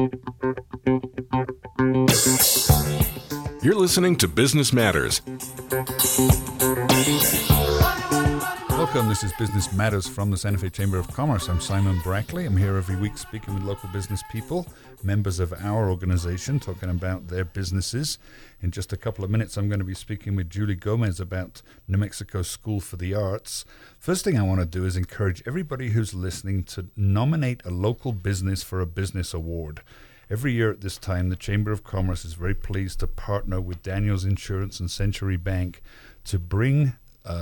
You're listening to Business Matters. Welcome, this is Business Matters from the Santa Fe Chamber of Commerce. I'm Simon Brackley. I'm here every week speaking with local business people, members of our organization, talking about their businesses. In just a couple of minutes, I'm going to be speaking with Julie Gomez about New Mexico School for the Arts. First thing I want to do is encourage everybody who's listening to nominate a local business for a business award. Every year at this time, the Chamber of Commerce is very pleased to partner with Daniels Insurance and Century Bank to bring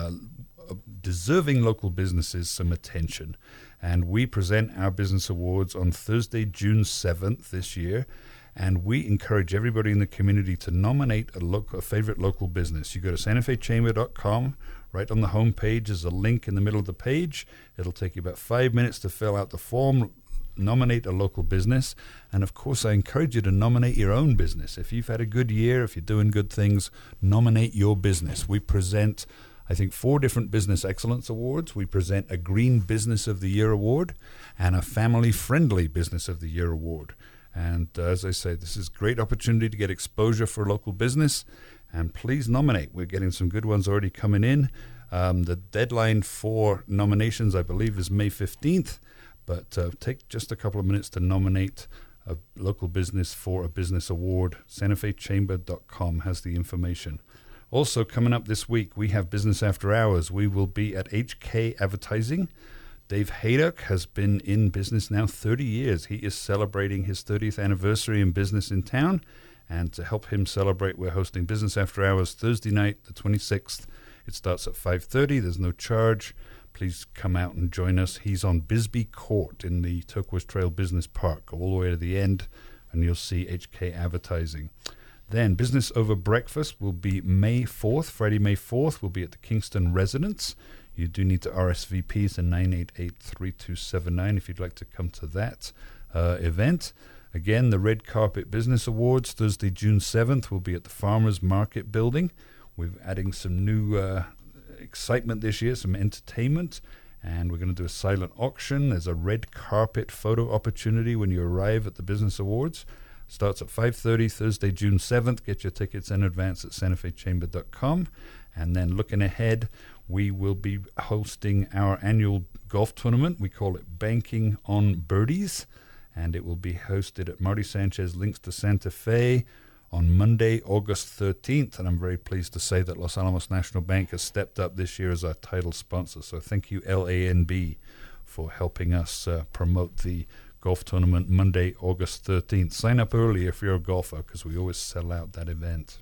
deserving local businesses some attention. And we present our business awards on Thursday, June 7th this year. And we encourage everybody in the community to nominate a favorite local business. You go to santafechamber.com. Right on the home page is a link in the middle of the page. It'll take you about 5 minutes to fill out the form, nominate a local business. And of course, I encourage you to nominate your own business. If you've had a good year, if you're doing good things, nominate your business. We present, I think, 4 different Business Excellence Awards. We present a Green Business of the Year Award and a Family Friendly Business of the Year Award. And as I say, this is a great opportunity to get exposure for local business. And please nominate. We're getting some good ones already coming in. The deadline for nominations, I believe, is May 15th. But take just a couple of minutes to nominate a local business for a business award. santafechamber.com has the information. Also, coming up this week, we have Business After Hours. We will be at HK Advertising. Dave Haydock has been in business now 30 years. He is celebrating his 30th anniversary in business in town. And to help him celebrate, we're hosting Business After Hours Thursday night, the 26th. It starts at 5:30. There's no charge. Please come out and join us. He's on Bisbee Court in the Turquoise Trail Business Park. Go all the way to the end, and you'll see HK Advertising. Then Business Over Breakfast will be May 4th. Friday, May 4th, will be at the Kingston Residence. You do need to RSVP to 988-3279 if you'd like to come to that event. Again, the Red Carpet Business Awards, Thursday, June 7th, will be at the Farmers Market Building. We're adding some new excitement this year, some entertainment, and we're going to do a silent auction. There's a red carpet photo opportunity when you arrive at the Business Awards. Starts at 5:30, Thursday, June 7th. Get your tickets in advance at santafechamber.com. And then looking ahead, we will be hosting our annual golf tournament. We call it Banking on Birdies, and it will be hosted at Marty Sanchez Links to Santa Fe on Monday, August 13th. And I'm very pleased to say that Los Alamos National Bank has stepped up this year as our title sponsor. So thank you, LANB, for helping us promote the golf tournament Monday, August 13th. Sign up early if you're a golfer, because we always sell out that event.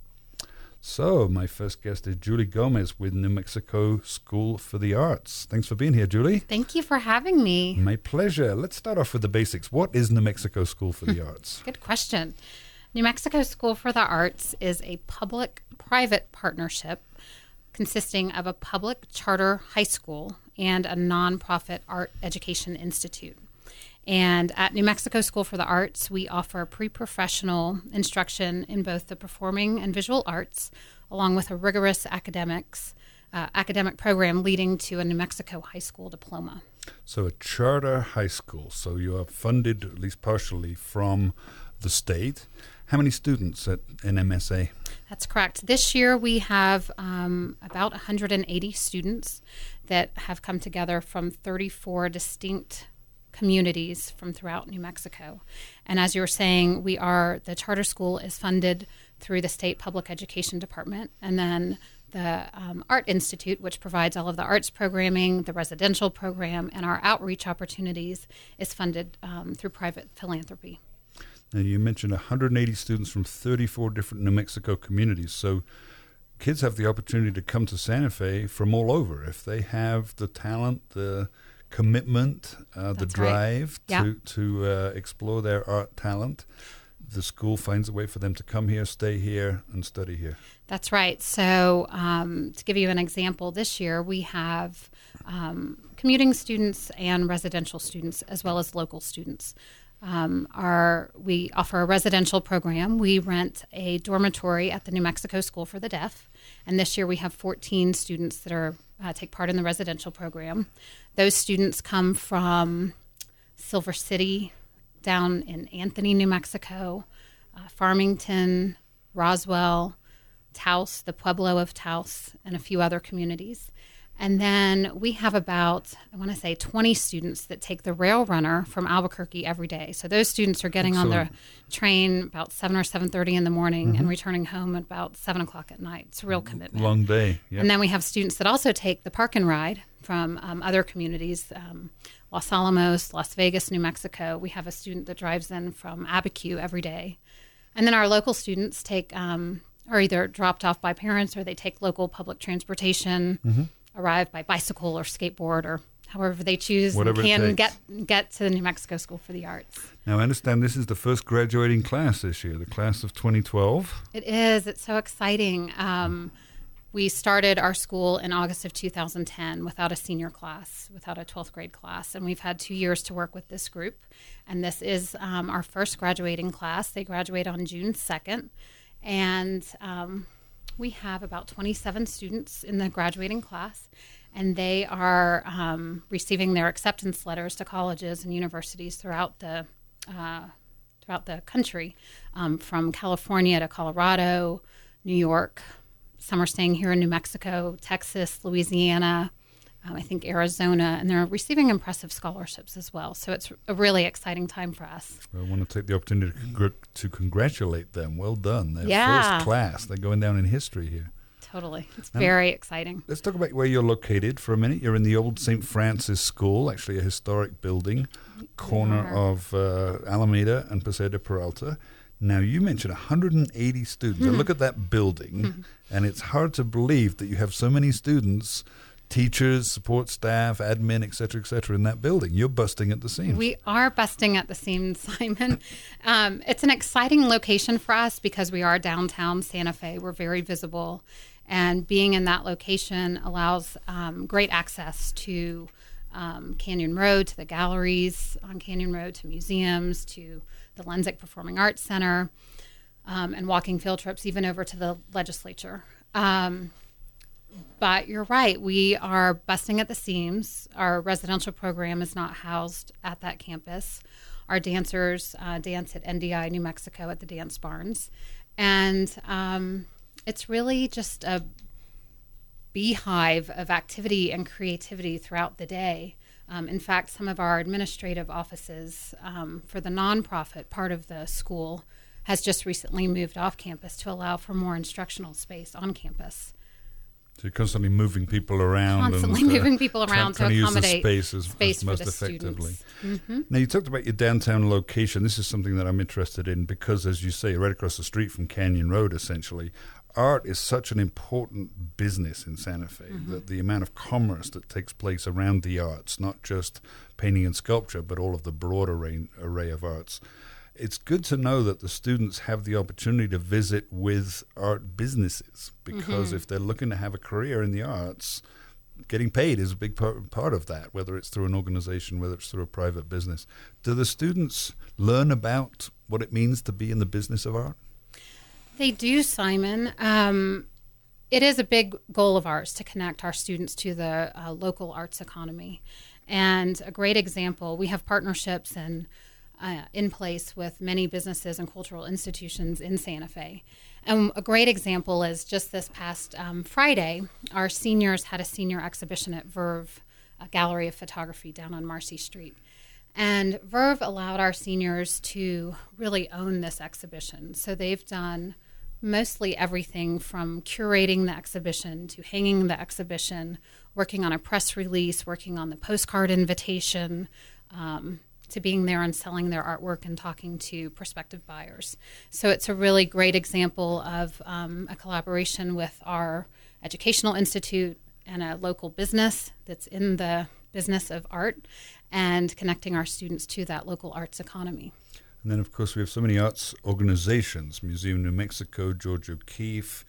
So my first guest is Julie Gomez with New Mexico School for the Arts. Thanks for being here, Julie. Thank you for having me. My pleasure. Let's start off with the basics. What is New Mexico School for the Arts? Good question. New Mexico School for the Arts is a public-private partnership consisting of a public charter high school and a nonprofit art education institute. And at New Mexico School for the Arts, we offer pre-professional instruction in both the performing and visual arts, along with a rigorous academic program leading to a New Mexico high school diploma. So a charter high school. So you are funded, at least partially, from the state. How many students at NMSA? That's correct. This year we have about 180 students that have come together from 34 distinct communities from throughout New Mexico. And as you were saying, the charter school is funded through the state public education department, and then the Art Institute, which provides all of the arts programming, the residential program, and our outreach opportunities, is funded through private philanthropy. Now, you mentioned 180 students from 34 different New Mexico communities. So kids have the opportunity to come to Santa Fe from all over. If they have the talent, the commitment, the drive to explore their art talent, the school finds a way for them to come here, stay here, and study here. That's right. So to give you an example, this year we have commuting students and residential students as well as local students. We offer a residential program. We rent a dormitory at the New Mexico School for the Deaf, and this year we have 14 students that take part in the residential program. Those students come from Silver City, down in Anthony, New Mexico, Farmington, Roswell, Taos, the Pueblo of Taos, and a few other communities. And then we have about, 20 students that take the Rail Runner from Albuquerque every day. So those students are getting on the train about 7 or 7:30 in the morning and returning home at about 7 o'clock at night. It's a real commitment. Long day. Yep. And then we have students that also take the Park and Ride from other communities, Los Alamos, Las Vegas, New Mexico. We have a student that drives in from Abiquiu every day. And then our local students are either dropped off by parents or they take local public transportation, arrive by bicycle or skateboard or however they choose, Whatever and can get to the New Mexico School for the Arts. Now, I understand this is the first graduating class this year, the class of 2012. It is. It's so exciting. We started our school in August of 2010 without a senior class, without a 12th grade class, and we've had 2 years to work with this group. And this is our first graduating class. They graduate on June 2nd, and we have about 27 students in the graduating class, and they are receiving their acceptance letters to colleges and universities throughout the country, from California to Colorado, New York. Some are staying here in New Mexico, Texas, Louisiana, I think Arizona, and they're receiving impressive scholarships as well. So it's a really exciting time for us. I want to take the opportunity to congratulate them. Well done. They're Yeah. first class. They're going down in history here. Totally. It's very exciting. Let's talk about where you're located for a minute. You're in the old St. Francis School, actually a historic building, corner of Alameda and Paseo de Peralta. Now, you mentioned 180 students. Now, look at that building, and it's hard to believe that you have so many students, teachers, support staff, admin, et cetera, in that building. You're busting at the seams. We are busting at the seams, Simon. It's an exciting location for us because we are downtown Santa Fe. We're very visible, and being in that location allows great access to Canyon Road, to the galleries on Canyon Road, to museums, to the Lensick Performing Arts Center, and walking field trips even over to the legislature. But you're right, we are busting at the seams. Our residential program is not housed at that campus. Our dancers dance at NDI New Mexico at the Dance Barns. And it's really just a beehive of activity and creativity throughout the day. In fact, some of our administrative offices for the nonprofit part of the school has just recently moved off campus to allow for more instructional space on campus. So you're constantly moving people around. Constantly moving people around to accommodate use the space for most the effectively. Mm-hmm. Now, you talked about your downtown location. This is something that I'm interested in because, as you say, right across the street from Canyon Road, essentially, art is such an important business in Santa Fe, that the amount of commerce that takes place around the arts, not just painting and sculpture, but all of the broad array of arts. It's good to know that the students have the opportunity to visit with art businesses because if they're looking to have a career in the arts, getting paid is a big part of that, whether it's through an organization, whether it's through a private business. Do the students learn about what it means to be in the business of art? They do, Simon. It is a big goal of ours to connect our students to the local arts economy. And a great example, we have partnerships in place with many businesses and cultural institutions in Santa Fe. And a great example is just this past Friday, our seniors had a senior exhibition at Verve, a gallery of photography down on Marcy Street. And Verve allowed our seniors to really own this exhibition. So they've done mostly everything from curating the exhibition to hanging the exhibition, working on a press release, working on the postcard invitation, to being there and selling their artwork and talking to prospective buyers. So it's a really great example of a collaboration with our educational institute and a local business that's in the business of art and connecting our students to that local arts economy. And then, of course, we have so many arts organizations, Museum New Mexico, George O'Keeffe,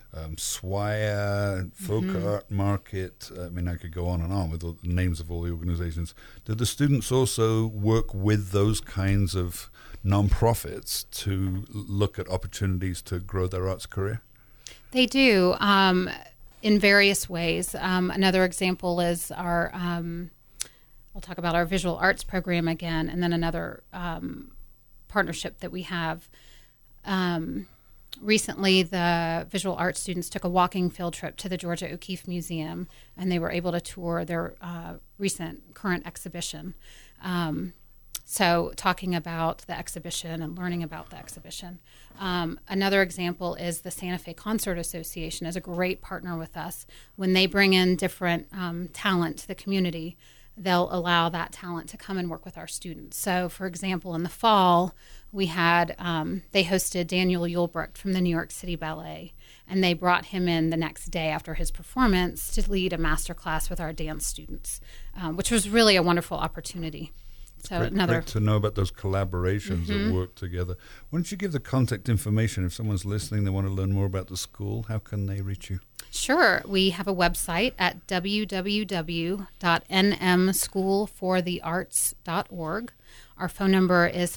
Swire, Folk Art Market. I mean, I could go on with the names of all the organizations. Do the students also work with those kinds of nonprofits to look at opportunities to grow their arts career? They do, in various ways. Another example is our We'll talk about our visual arts program again, and then another partnership that we have. Recently, the visual arts students took a walking field trip to the Georgia O'Keeffe Museum, and they were able to tour their current exhibition. So talking about the exhibition and learning about the exhibition. Another example is the Santa Fe Concert Association is a great partner with us. When they bring in different talent to the community, they'll allow that talent to come and work with our students. So, for example, in the fall, we had, they hosted Daniel Yulbrecht from the New York City Ballet, and they brought him in the next day after his performance to lead a master class with our dance students, which was really a wonderful opportunity. So great to know about those collaborations that work together. Why don't you give the contact information if someone's listening, they want to learn more about the school, how can they reach you? Sure. We have a website at www.nmschoolforthearts.org. Our phone number is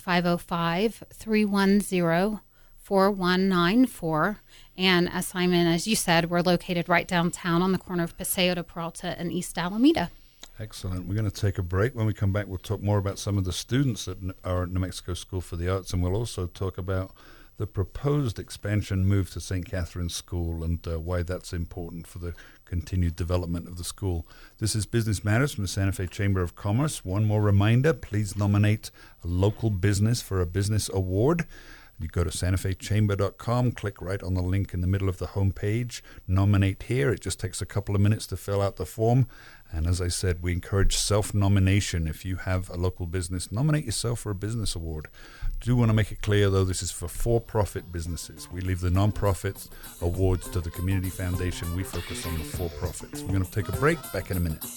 505-310-4194. And as Simon, as you said, we're located right downtown on the corner of Paseo de Peralta and East Alameda. Excellent. We're going to take a break. When we come back, we'll talk more about some of the students that are at New Mexico School for the Arts, and we'll also talk about the proposed expansion move to St. Catherine's School and why that's important for the continued development of the school. This is Business Matters from the Santa Fe Chamber of Commerce. One more reminder, please nominate a local business for a business award. You go to santafechamber.com, click right on the link in the middle of the homepage, nominate here. It just takes a couple of minutes to fill out the form. And as I said, we encourage self-nomination. If you have a local business, nominate yourself for a business award. Do want to make it clear, though, this is for profit businesses. We leave the non-profit awards to the Community Foundation. We focus on the for-profits. We're going to take a break. Back in a minute.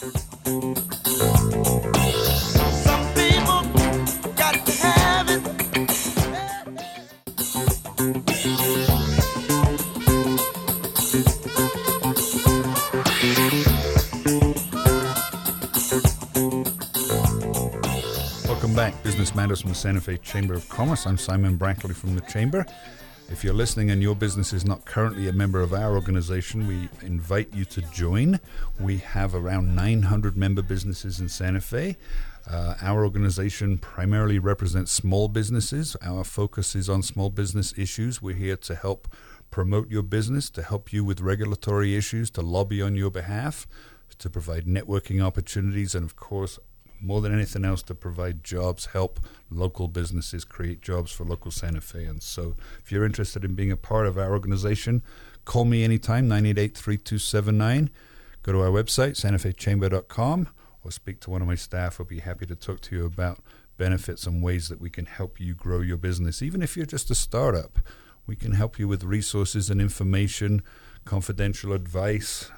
Some people got to have it. Welcome back. Business Matters from the Santa Fe Chamber of Commerce. I'm Simon Brackley from the Chamber. If you're listening and your business is not currently a member of our organization, we invite you to join. We have around 900 member businesses in Santa Fe. Our organization primarily represents small businesses. Our focus is on small business issues. We're here to help promote your business, to help you with regulatory issues, to lobby on your behalf, to provide networking opportunities, and of course, more than anything else, to provide jobs, help local businesses create jobs for local Santa Feans. So if you're interested in being a part of our organization, call me anytime, 988-3279. Go to our website, santafechamber.com, or speak to one of my staff. I'll be happy to talk to you about benefits and ways that we can help you grow your business. Even if you're just a startup, we can help you with resources and information, confidential advice,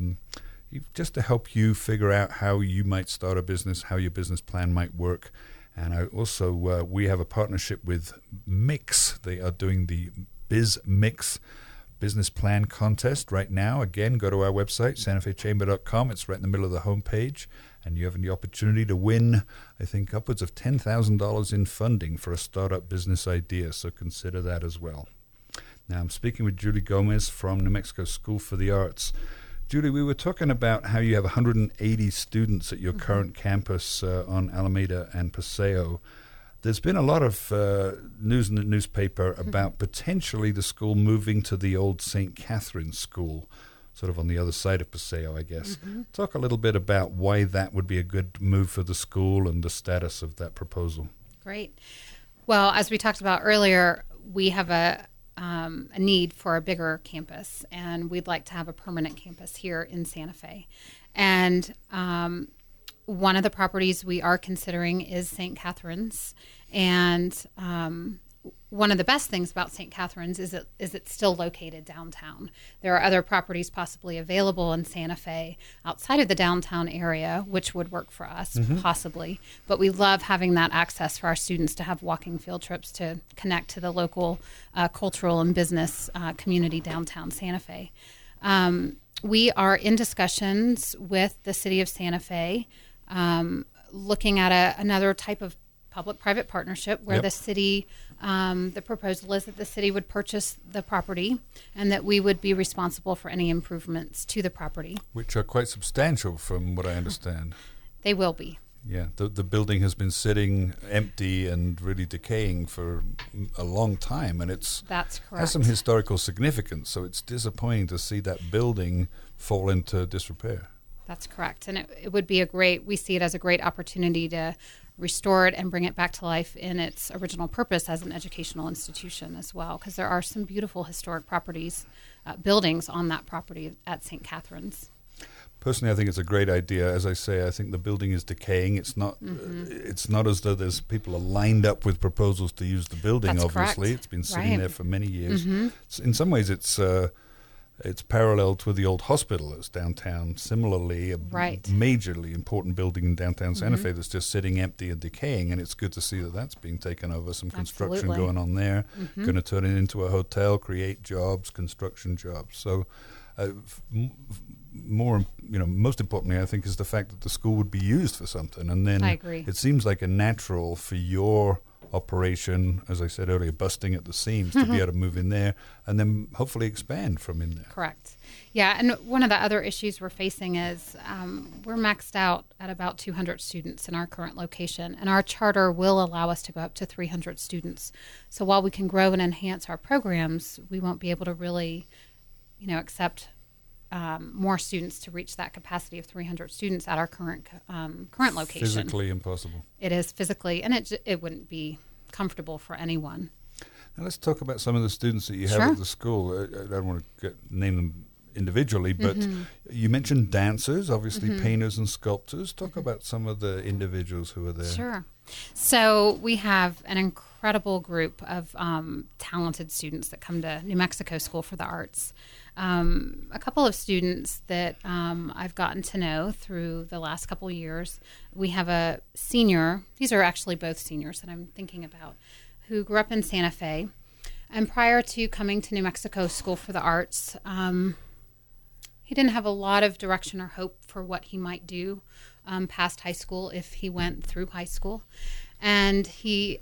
just to help you figure out how you might start a business, how your business plan might work. And I also, we have a partnership with Mix. They are doing the Biz Mix Business Plan Contest right now. Again, go to our website, santafechamber.com. It's right in the middle of the homepage. And you have the opportunity to win, I think, upwards of $10,000 in funding for a startup business idea. So consider that as well. Now, I'm speaking with Julie Gomez from New Mexico School for the Arts. Julie, we were talking about how you have 180 students at your current campus on Alameda and Paseo. There's been a lot of news in the newspaper about potentially the school moving to the old St. Catherine's School, sort of on the other side of Paseo, I guess. Talk a little bit about why that would be a good move for the school and the status of that proposal. Great. Well, as we talked about earlier, we have a need for a bigger campus, and we'd like to have a permanent campus here in Santa Fe. And one of the properties we are considering is St. Catherine's, and one of the best things about St. Catherine's is it's still located downtown. There are other properties possibly available in Santa Fe outside of the downtown area, which would work for us, possibly. But we love having that access for our students to have walking field trips to connect to the local cultural and business community downtown Santa Fe. We are in discussions with the city of Santa Fe, looking at another type of public-private partnership where the city, the proposal is that the city would purchase the property and that we would be responsible for any improvements to the property. Which are quite substantial from what I understand. They will be. Yeah, the building has been sitting empty and really decaying for a long time, and That's correct. has some historical significance. So it's disappointing to see that building fall into disrepair. That's correct. And it would be we see it as a great opportunity to restore it and bring it back to life in its original purpose as an educational institution as well, because there are some beautiful historic buildings on that property at St. Catherine's. Personally, I think it's a great idea. As I say, I think the building is decaying. It's not. It's not as though there's people are lined up with proposals to use the building. That's obviously, correct. It's been sitting Right. there for many years. In some ways, it's parallel to the old hospital that's downtown. Similarly, a Right. majorly important building in downtown Santa Fe that's just sitting empty and decaying. And it's good to see that that's being taken over. Some construction Absolutely. going on there. Going to turn it into a hotel, create jobs, construction jobs. So. Most importantly, I think, is the fact that the school would be used for something. And then I agree. It seems like a natural for your operation, as I said earlier, busting at the seams to be able to move in there and then hopefully expand from in there. Correct. Yeah, and one of the other issues we're facing is we're maxed out at about 200 students in our current location, and our charter will allow us to go up to 300 students. So while we can grow and enhance our programs, we won't be able to really, accept more students to reach that capacity of 300 students at our current location. Physically impossible. It is physically, and it wouldn't be comfortable for anyone. Now let's talk about some of the students that you have Sure. at the school. I don't want to name them individually, but you mentioned dancers, obviously painters and sculptors. Talk about some of the individuals who are there. Sure. So we have an incredible group of talented students that come to New Mexico School for the Arts. A couple of students that I've gotten to know through the last couple of years. We have a senior, these are actually both seniors that I'm thinking about, who grew up in Santa Fe. And prior to coming to New Mexico School for the Arts, he didn't have a lot of direction or hope for what he might do past high school if he went through high school. And he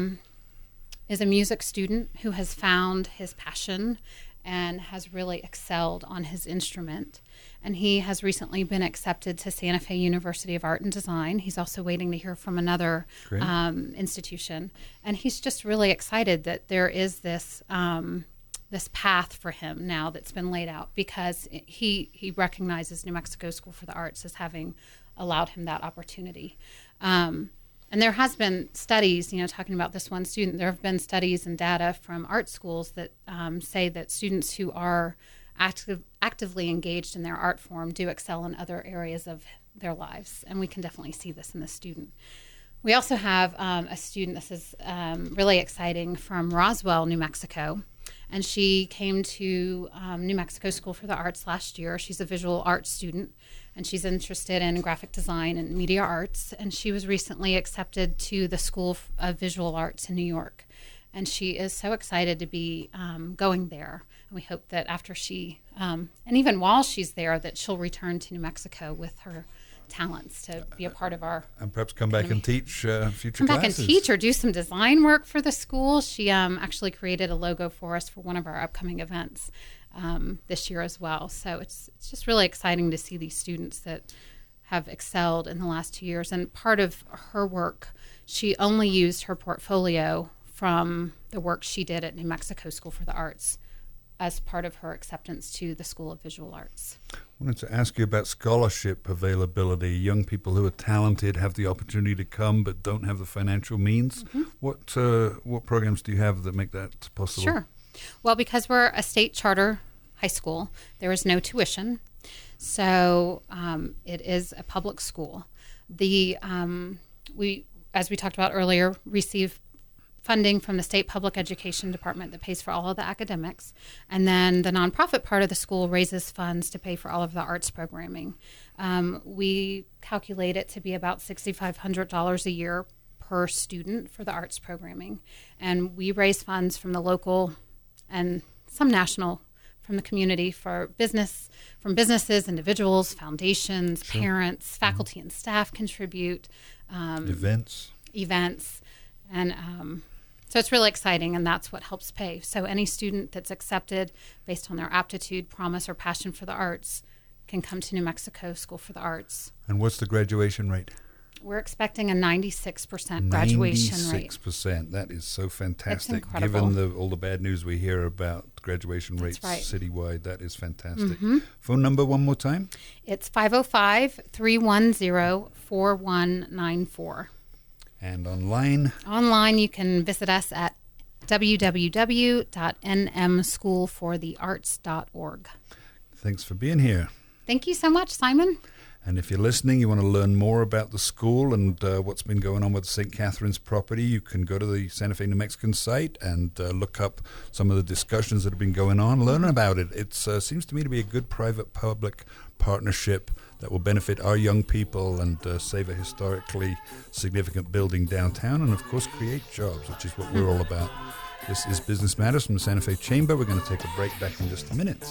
is a music student who has found his passion and has really excelled on his instrument. And he has recently been accepted to Santa Fe University of Art and Design. He's also waiting to hear from another institution. And he's just really excited that there is this this path for him now that's been laid out, because he recognizes New Mexico School for the Arts as having allowed him that opportunity. And there has been studies, talking about this one student, there have been studies and data from art schools that say that students who are actively engaged in their art form do excel in other areas of their lives. And we can definitely see this in this student. We also have a student, this is really exciting, from Roswell, New Mexico. And she came to New Mexico School for the Arts last year. She's a visual arts student, and she's interested in graphic design and media arts. And she was recently accepted to the School of Visual Arts in New York. And she is so excited to be going there. And we hope that after and even while she's there, that she'll return to New Mexico with her talents to be a part of our and perhaps come back and teach future come back classes. and teach or do some design work for the school. She actually created a logo for us for one of our upcoming events this year as well. So it's just really exciting to see these students that have excelled in the last 2 years. And part of her work, she only used her portfolio from the work she did at New Mexico School for the Arts as part of her acceptance to the School of Visual Arts. I wanted to ask you about scholarship availability. Young people who are talented have the opportunity to come but don't have the financial means. What programs do you have that make that possible? Sure. Well, because we're a state charter high school, there is no tuition. So it is a public school. We, as we talked about earlier, receive funding from the state public education department that pays for all of the academics. And then the nonprofit part of the school raises funds to pay for all of the arts programming. We calculate it to be about $6,500 a year per student for the arts programming. And we raise funds from the local and some national from the community from businesses, individuals, foundations, parents, faculty and staff contribute. Events. And so it's really exciting, and that's what helps pay. So any student that's accepted based on their aptitude, promise, or passion for the arts can come to New Mexico School for the Arts. And what's the graduation rate? We're expecting a 96% graduation rate. 96%. That is so fantastic. incredible. Given all the bad news we hear about graduation rates right. citywide, that is fantastic. Phone number one more time? It's 505-310-4194. And online? Online, you can visit us at www.nmschoolforthearts.org. Thanks for being here. Thank you so much, Simon. And if you're listening, you want to learn more about the school and what's been going on with the St. Catherine's property, you can go to the Santa Fe, New Mexican site and look up some of the discussions that have been going on, learn about it. It seems to me to be a good private-public partnership that will benefit our young people and save a historically significant building downtown and, of course, create jobs, which is what we're all about. This is Business Matters from the Santa Fe Chamber. We're going to take a break back in just a minute.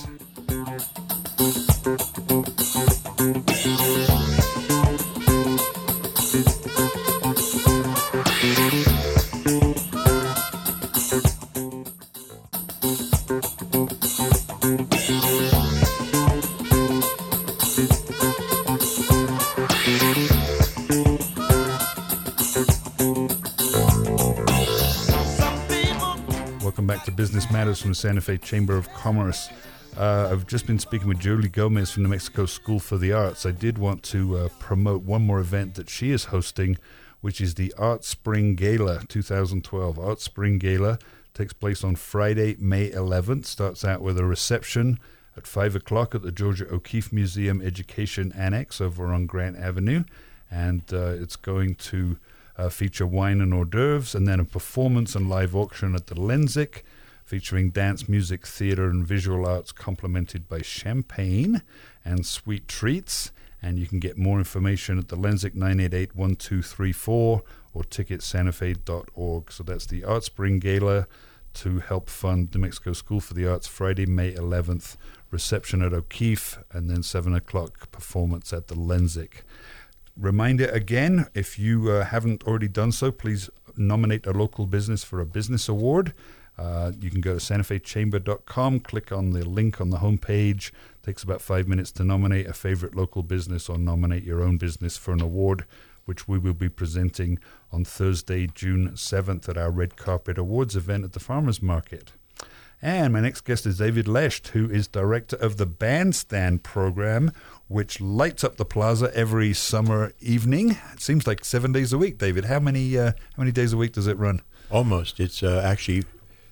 Welcome back to Business Matters from the Santa Fe Chamber of Commerce. I've just been speaking with Julie Gomez from New Mexico School for the Arts. I did want to promote one more event that she is hosting, which is the Art Spring Gala 2012. Art Spring Gala takes place on Friday, May 11th. Starts out with a reception at 5 o'clock at the Georgia O'Keeffe Museum Education Annex over on Grant Avenue. And it's going to feature wine and hors d'oeuvres, and then a performance and live auction at the Lenzik, featuring dance, music, theater, and visual arts complemented by champagne and sweet treats. And you can get more information at the Lenzik 988-1234 or ticketsantafe.org. So that's the Art Spring Gala to help fund New Mexico School for the Arts, Friday, May 11th. Reception at O'Keeffe, and then 7 o'clock performance at the Lenzik. Reminder again, if you haven't already done so, please nominate a local business for a business award. You can go to santafechamber.com, click on the link on the homepage. It takes about 5 minutes to nominate a favorite local business or nominate your own business for an award, which we will be presenting on Thursday, June 7th at our Red Carpet Awards event at the Farmers Market. And my next guest is David Lecht, who is director of the Bandstand program, which lights up the plaza every summer evening. It seems like 7 days a week, David. How many days a week does it run? Almost. It's actually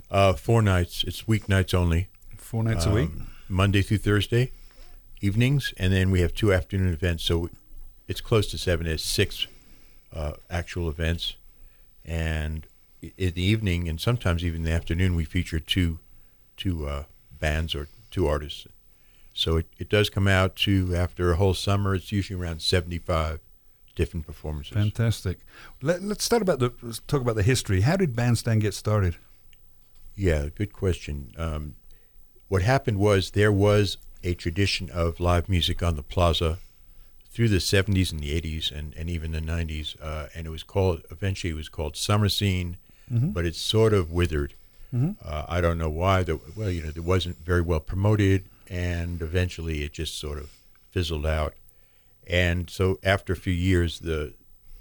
4 nights. It's weeknights only. 4 nights a week? Monday through Thursday evenings, and then we have 2 afternoon events. So it's close to 7. There's 6 actual events. And in the evening, and sometimes even in the afternoon, we feature two bands or 2 artists. So it does come out to, after a whole summer, it's usually around 75 different performances. Fantastic. Let's talk about the history. How did Bandstand get started? Yeah, good question. What happened was there was a tradition of live music on the plaza through the 70s and the 80s and even the 90s, and eventually it was called Summer Scene, but it sort of withered. I don't know why. It wasn't very well promoted, and eventually it just sort of fizzled out. And so after a few years, the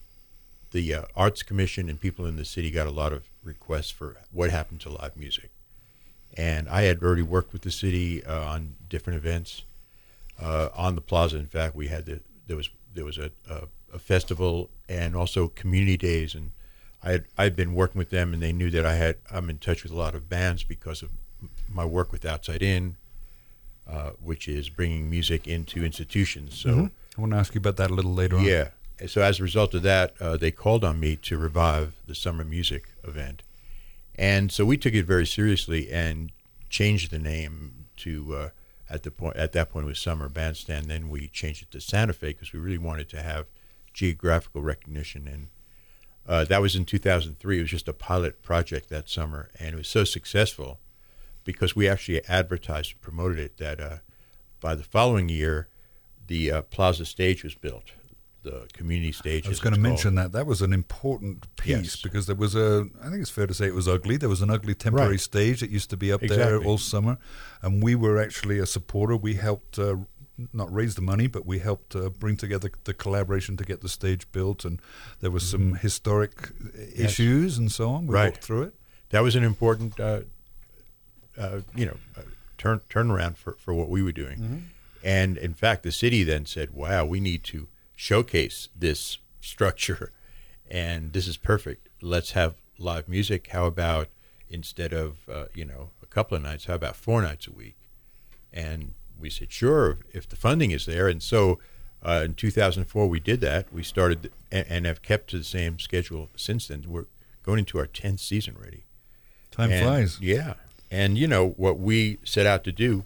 Arts Commission and people in the city got a lot of requests for what happened to live music. And I had already worked with the city on different events on the plaza. In fact, we had there was a festival and also community days, and I'd been working with them, and they knew that I'm in touch with a lot of bands because of my work with Outside In, which is bringing music into institutions. So I want to ask you about that a little later on. Yeah. So as a result of that, they called on me to revive the summer music event. And so we took it very seriously and changed the name to, at that point it was Summer Bandstand. Then we changed it to Santa Fe because we really wanted to have geographical recognition. And that was in 2003. It was just a pilot project that summer. And it was so successful because we actually advertised and promoted it that by the following year, the plaza stage was built. The community stage. I was going to mention that was an important piece because there was I think it's fair to say it was ugly. There was an ugly temporary stage that used to be up there all summer, and we were actually a supporter. We helped not raise the money, but we helped bring together the collaboration to get the stage built, and there was some historic issues and so on. We walked through it. That was an important, turnaround for what we were doing. Mm-hmm. And in fact, the city then said, "Wow, we need to showcase this structure, and this is perfect. Let's have live music. How about instead of a couple of nights, how about 4 nights a week?" And we said, "Sure, if the funding is there." And so in 2004, we did that. We started and have kept to the same schedule since then. We're going into our 10th season already. Time flies. Yeah. And, what we set out to do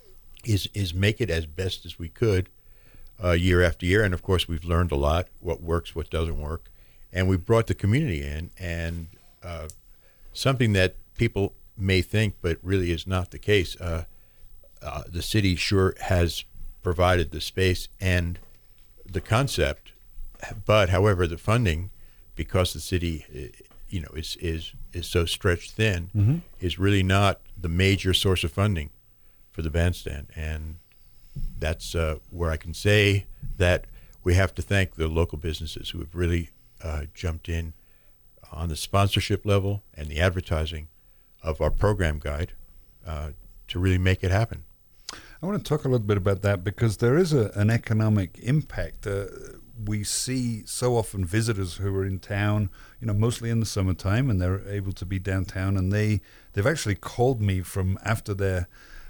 is make it as best as we could year after year. And, of course, we've learned a lot, what works, what doesn't work. And we brought the community in, and something that people may think but really is not the case. The city sure has provided the space and the concept, but, however, the funding, because the city is so stretched thin, is really not the major source of funding for the bandstand. And that's where I can say that we have to thank the local businesses who have really jumped in on the sponsorship level and the advertising of our program guide to really make it happen. I want to talk a little bit about that, because there is an economic impact. We see so often visitors who are in town, mostly in the summertime, and they're able to be downtown, and they've actually called me from after their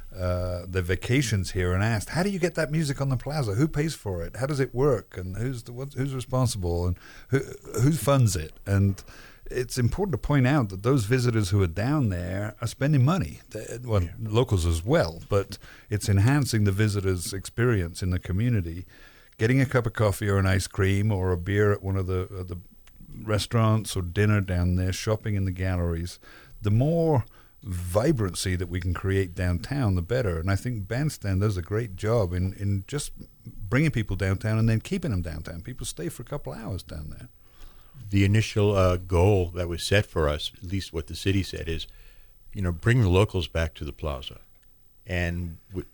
vacations here and asked, "How do you get that music on the plaza? Who pays for it? How does it work? And who's responsible? And who funds it?" And it's important to point out that those visitors who are down there are spending money. Locals as well, but it's enhancing the visitors' experience in the community. Getting a cup of coffee or an ice cream or a beer at one of the restaurants or dinner down there, shopping in the galleries, the more vibrancy that we can create downtown, the better. And I think Bandstand does a great job in just bringing people downtown and then keeping them downtown. People stay for a couple of hours down there. The initial goal that was set for us, at least what the city said, is, bring the locals back to the plaza. And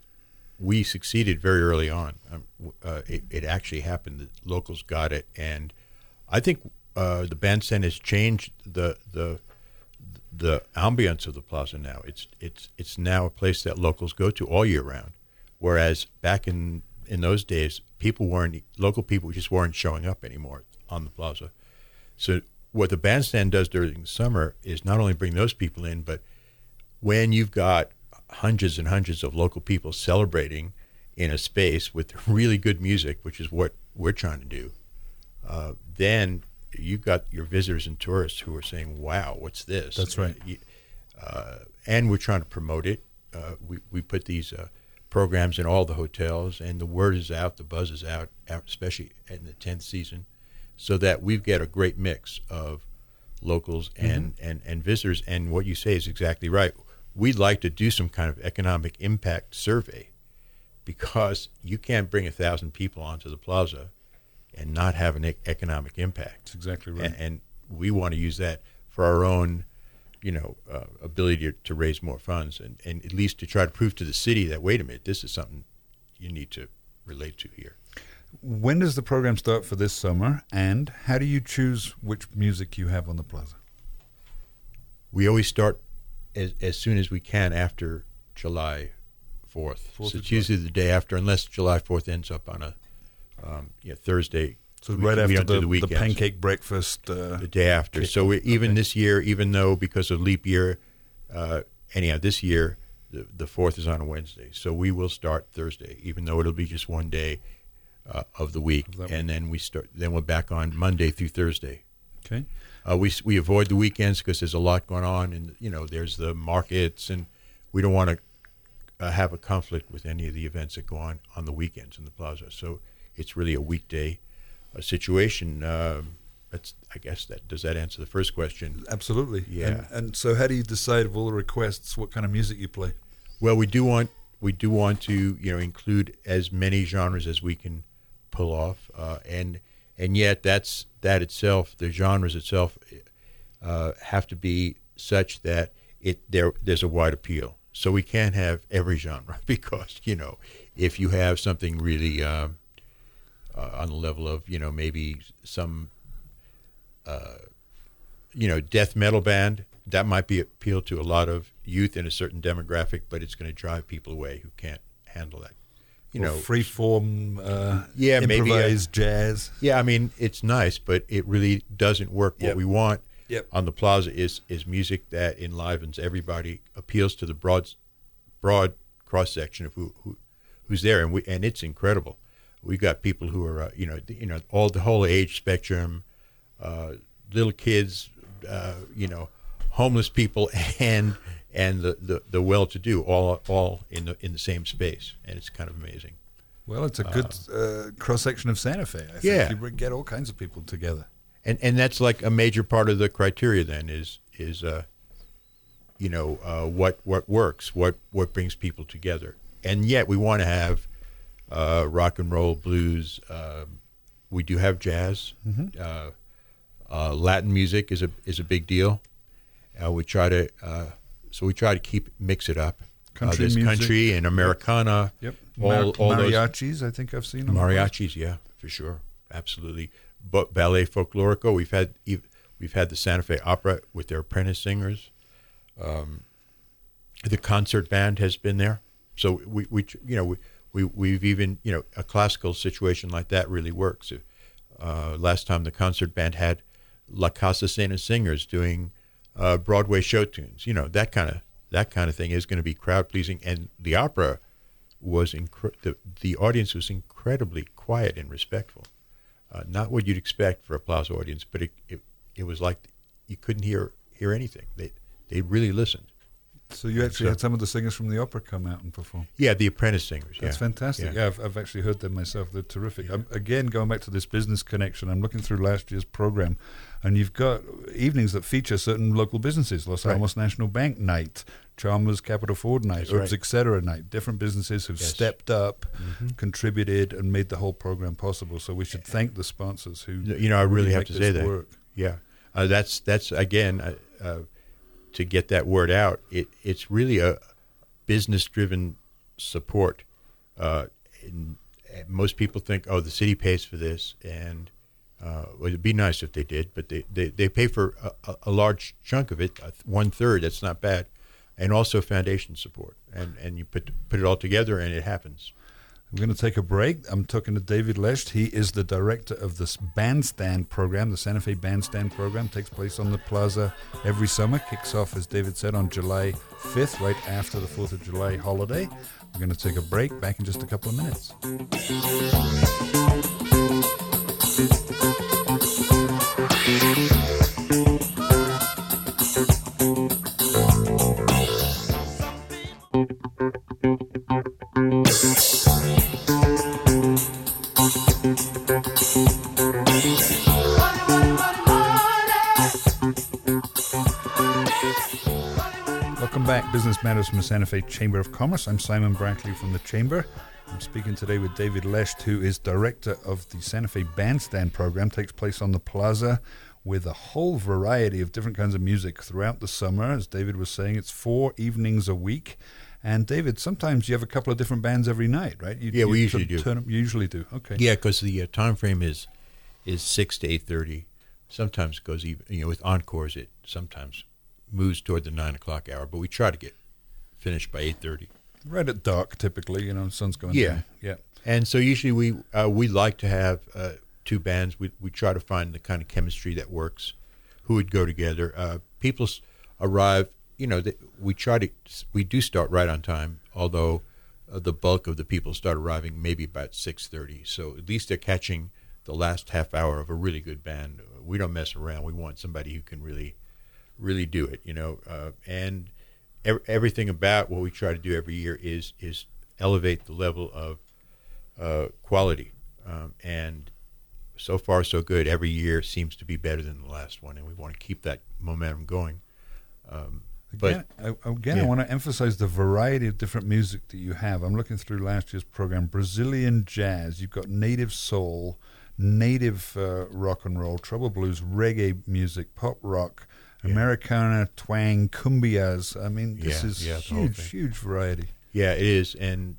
we succeeded very early on. It actually happened. The locals got it. And I think the bandstand has changed the ambience of the plaza now. It's now a place that locals go to all year round. Whereas back in those days, local people just weren't showing up anymore on the plaza. So what the bandstand does during the summer is not only bring those people in, but when you've got hundreds and hundreds of local people celebrating in a space with really good music, which is what we're trying to do, then you've got your visitors and tourists who are saying, "Wow, what's this?" That's right. And we're trying to promote it. We put these programs in all the hotels, and the word is out, the buzz is out, especially in the 10th season, so that we get a great mix of locals and visitors. And what you say is exactly right. We'd like to do some kind of economic impact survey, because you can't bring 1,000 people onto the plaza and not have an economic impact. That's exactly right. And we want to use that for our own, ability to raise more funds, and at least to try to prove to the city that, wait a minute, this is something you need to relate to here. When does the program start for this summer, and how do you choose which music you have on the plaza? We always start as soon as we can after July 4th. So it's usually the day after, unless July 4th ends up on a Thursday. So right after the weekends. pancake breakfast. The day after. So this year, even though because of leap year, this year, the 4th is on a Wednesday. So we will start Thursday, even though it'll be just one day of the week. And then we're back on Monday through Thursday. Okay. We avoid the weekends because there's a lot going on, and there's the markets, and we don't want to have a conflict with any of the events that go on the weekends in the plaza. So it's really a weekday situation. Does that answer the first question? Absolutely. Yeah. And so, how do you decide of all the requests what kind of music you play? Well, we do want to include as many genres as we can pull off, and yet the genres itself have to be such that there's a wide appeal. So we can't have every genre because, if you have something really on the level of, maybe some, death metal band, that might be appeal to a lot of youth in a certain demographic, but it's going to drive people away who can't handle that. Free form, maybe, improvised jazz. Yeah, I mean, it's nice, but it really doesn't work. Yep. What we want Yep. on the plaza is music that enlivens everybody, appeals to the broad cross section of who's there, and it's incredible. We've got people who are all the whole age spectrum, little kids, homeless people, and the well-to-do, all in the same space, and it's kind of amazing. Well, it's a good cross section of Santa Fe. I think Yeah. you get all kinds of people together. And that's like a major part of the criteria. Then is what works, what brings people together, and yet we want to have rock and roll, blues. We do have jazz. Mm-hmm. Latin music is a big deal. We try to mix it up. Country There's music. country and Americana. Yep. All those mariachis, I think I've seen them. mariachis. Yeah, for sure, absolutely. But ballet folklorico. We've had the Santa Fe Opera with their apprentice singers. The concert band has been there. So we've even a classical situation like that really works. Last time the concert band had La Casa Sena Singers doing Broadway show tunes. That kind of thing is going to be crowd pleasing. And the opera was the audience was incredibly quiet and respectful. Not what you'd expect for a Plaza audience, but it was like you couldn't hear anything. They really listened. So you actually had some of the singers from the opera come out and perform. Yeah, the apprentice singers. That's fantastic. Yeah, I've actually heard them myself. They're terrific. Again, going back to this business connection, I'm looking through last year's program, and you've got evenings that feature certain local businesses. Los Alamos National Bank night, Chalmers Capital Ford night, Herbs Etc. night. Different businesses who've stepped up, contributed, and made the whole program possible. So we should thank the sponsors who. I really have make to this say that. work. Yeah, that's again. To get that word out, it's really a business-driven support. And most people think, the city pays for this, and it'd be nice if they did, but they pay for a large chunk of it, 1/3. That's not bad, and also foundation support. And you put it all together, and it happens. We're going to take a break. I'm talking to David Lesch. He is the director of this bandstand program. The Santa Fe Bandstand program takes place on the plaza every summer. Kicks off, as David said, on July 5th, right after the 4th of July holiday. We're going to take a break. Back in just a couple of minutes. Welcome back. Business Matters from the Santa Fe Chamber of Commerce. I'm Simon Brackley from the Chamber. I'm speaking today with David Lesch, who is director of the Santa Fe Bandstand program. Takes place on the plaza with a whole variety of different kinds of music throughout the summer. As David was saying, it's 4 evenings a week. And David, sometimes you have a couple of different bands every night, right? We usually do. You usually do. Okay. Yeah, because the time frame is 6 to 8:30. Sometimes it goes even. With encores, it sometimes moves toward the 9 o'clock hour, but we try to get finished by 8:30. Right at dark, typically. Sun's going down. Yeah. And so usually we like to have 2 bands. We try to find the kind of chemistry that works, who would go together. People arrive. We do start right on time, although the bulk of the people start arriving maybe about 6:30. So at least they're catching the last half hour of a really good band. We don't mess around. We want somebody who can really do it, and everything about what we try to do every year is elevate the level of quality, and so far so good. Every year seems to be better than the last one, and we want to keep that momentum going. I want to emphasize the variety of different music that you have. I'm looking through last year's program. Brazilian jazz, you've got native soul, native rock and roll, trouble blues, reggae music, pop rock, Americana, twang, cumbias. I mean, this is the whole huge, thing. huge variety. Yeah, it is, and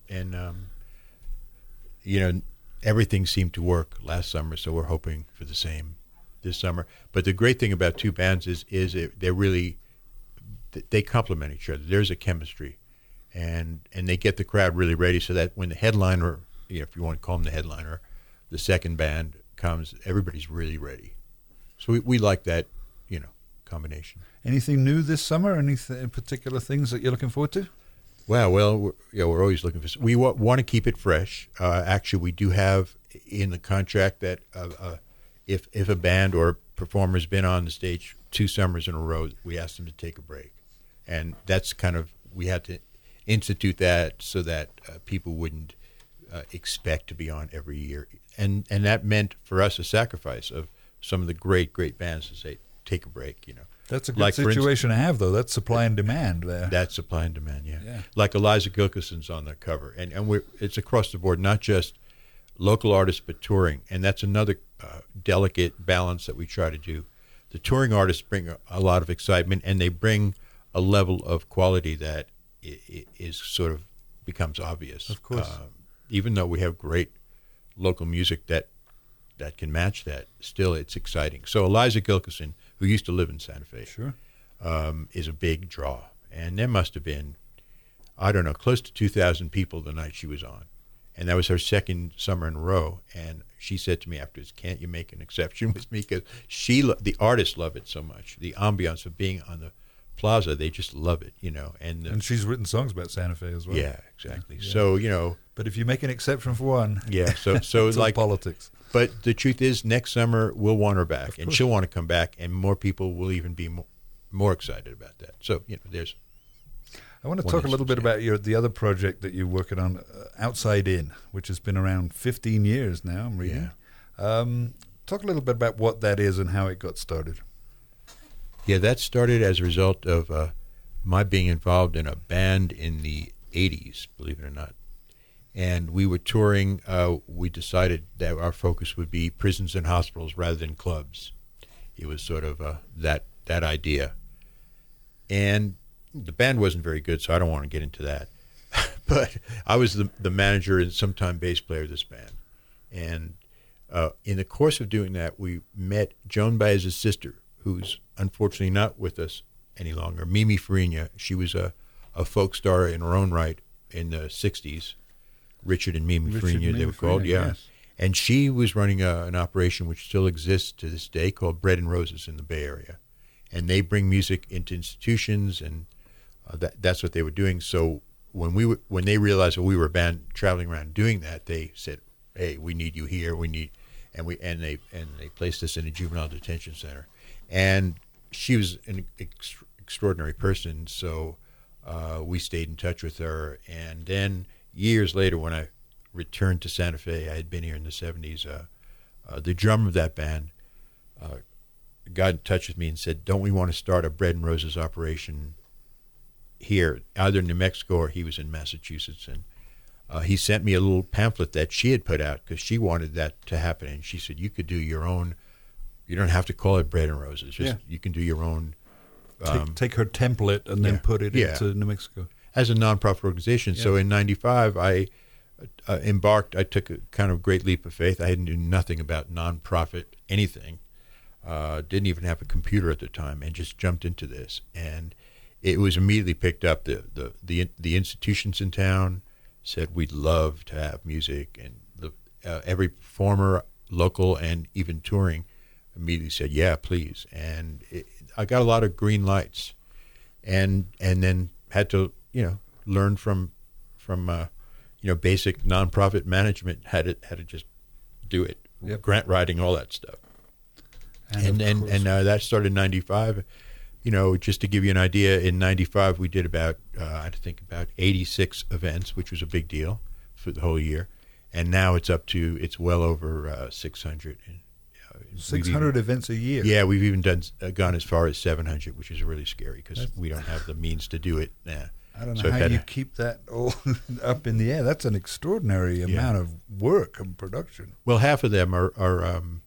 everything seemed to work last summer, so we're hoping for the same this summer. But the great thing about two bands is they're really, they complement each other. There's a chemistry, and they get the crowd really ready, so that when the headliner, if you want to call them the headliner, the second band comes, everybody's really ready. So we like that, combination. Anything new this summer? Any particular things that you're looking forward to? Well, we're always looking for. We want to keep it fresh. Actually, we do have in the contract that if a band or performer's been on the stage 2 summers in a row, we ask them to take a break, and that's we had to institute that so that people wouldn't expect to be on every year, and that meant for us a sacrifice of some of the great bands to say take a break. That's a good situation to have, though. That's supply and demand there. That's supply and demand, yeah. Yeah. Like Eliza Gilkison's on the cover, and it's across the board, not just local artists but touring, and that's another delicate balance that we try to do. The touring artists bring a lot of excitement, and they bring a level of quality that is sort of becomes obvious. Of course. Even though we have great local music that can match that, still it's exciting. So Eliza Gilkison, who used to live in Santa Fe, Sure. Is a big draw. And there must have been, I don't know, close to 2,000 people the night she was on. And that was her second summer in a row. And she said to me afterwards, can't you make an exception with me? Because the artists love it so much. The ambiance of being on the plaza, they just love it, And she's written songs about Santa Fe as well. Yeah, exactly. Yeah. So, But if you make an exception for one, yeah, so it's like politics. But the truth is, next summer we'll want her back, and course. she'll want to come back, and more people will even be more excited about that. So there's. I want to one talk a little bit instance, about the other project that you're working on, Outside In, which has been around 15 years now. I'm reading. Talk a little bit about what that is and how it got started. Yeah, that started as a result of my being involved in a band in the 80s, believe it or not. And we were touring. We decided that our focus would be prisons and hospitals rather than clubs. It was sort of that idea. And the band wasn't very good, so I don't want to get into that. But I was the manager and sometime bass player of this band. And in the course of doing that, we met Joan Baez's sister, who's unfortunately not with us any longer, Mimi Farina. She was a folk star in her own right in the 60s. Richard and Mimi Farina, they were called, yeah. Yes. And she was running an operation which still exists to this day called Bread and Roses in the Bay Area. And they bring music into institutions, and that's what they were doing. So when they realized that we were a band traveling around doing that, they said, "Hey, we need you here. And they placed us in a juvenile detention center." And she was an extraordinary person, so we stayed in touch with her. And then years later, when I returned to Santa Fe, I had been here in the 70s, the drummer of that band got in touch with me and said, don't we want to start a Bread and Roses operation here, either in New Mexico or he was in Massachusetts. And he sent me a little pamphlet that she had put out because she wanted that to happen. And she said, you could do your own, you don't have to call it Bread and Roses, you can do your own. Take her template and then put it into New Mexico. As a nonprofit organization. Yeah. So in 95, I took a kind of great leap of faith. I knew nothing about nonprofit anything. Didn't even have a computer at the time, and just jumped into this. And it was immediately picked up. The institutions in town said we'd love to have music, and every performer, local and even touring, immediately said, yeah, please. And I got a lot of green lights, and then had to learn from basic nonprofit management how to just do it, grant writing, all that stuff. And that started in 95. Just to give you an idea, in 95 we did about 86 events, which was a big deal for the whole year. And now it's well over 600. 600 events a year. Yeah, we've even gone as far as 700, which is really scary because we don't have the means to do it now. I don't know how you keep that all up in the air. That's an extraordinary amount of work and production. Well, half of them are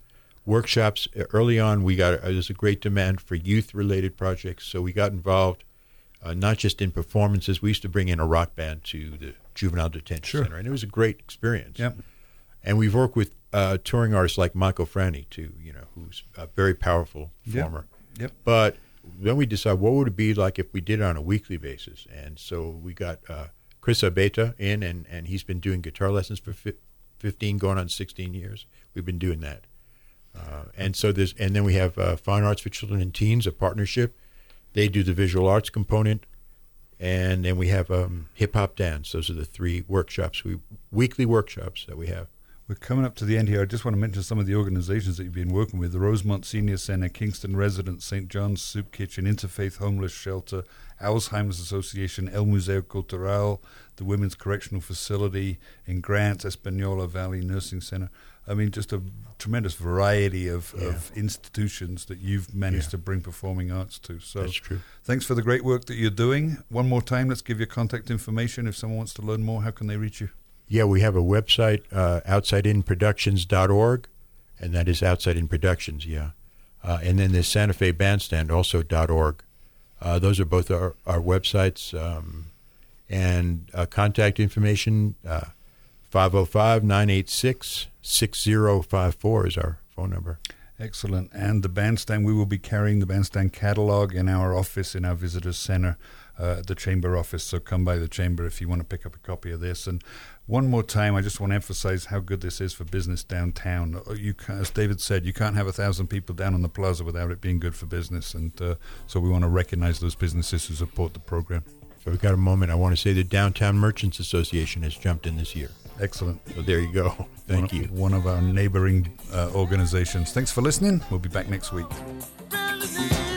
workshops. Early on, there's a great demand for youth-related projects, so we got involved not just in performances. We used to bring in a rock band to the Juvenile Detention Center, and it was a great experience. Yep. And we've worked with touring artists like Michael Franti, too, who's a very powerful performer. Yep. But then we decided, what would it be like if we did it on a weekly basis? And so we got Chris Abeta in, and he's been doing guitar lessons for 15, going on 16 years. We've been doing that. And then we have Fine Arts for Children and Teens, a partnership. They do the visual arts component. And then we have hip-hop dance. Those are the 3 weekly workshops that we have. We're coming up to the end here. I just want to mention some of the organizations that you've been working with. The Rosemont Senior Center, Kingston Residence, St. John's Soup Kitchen, Interfaith Homeless Shelter, Alzheimer's Association, El Museo Cultural, the Women's Correctional Facility in Grants, Espanola Valley Nursing Center. I mean, just a tremendous variety of institutions that you've managed to bring performing arts to. So that's true. Thanks for the great work that you're doing. One more time, let's give your contact information. If someone wants to learn more, how can they reach you? Yeah, we have a website, outsideinproductions.org, and that is Outside In Productions, and then there's Santa Fe Bandstand, also .org. Those are both our websites. And contact information, 505-986-6054 is our phone number. Excellent. And the bandstand, we will be carrying the bandstand catalog in our office, in our visitor center, at the chamber office. So come by the chamber if you want to pick up a copy of this. And one more time, I just want to emphasize how good this is for business downtown. As David said, you can't have 1,000 people down on the plaza without it being good for business. And so we want to recognize those businesses who support the program. So we've got a moment. I want to say the Downtown Merchants Association has jumped in this year. Excellent. So there you go. Thank you. One of our neighboring organizations. Thanks for listening. We'll be back next week.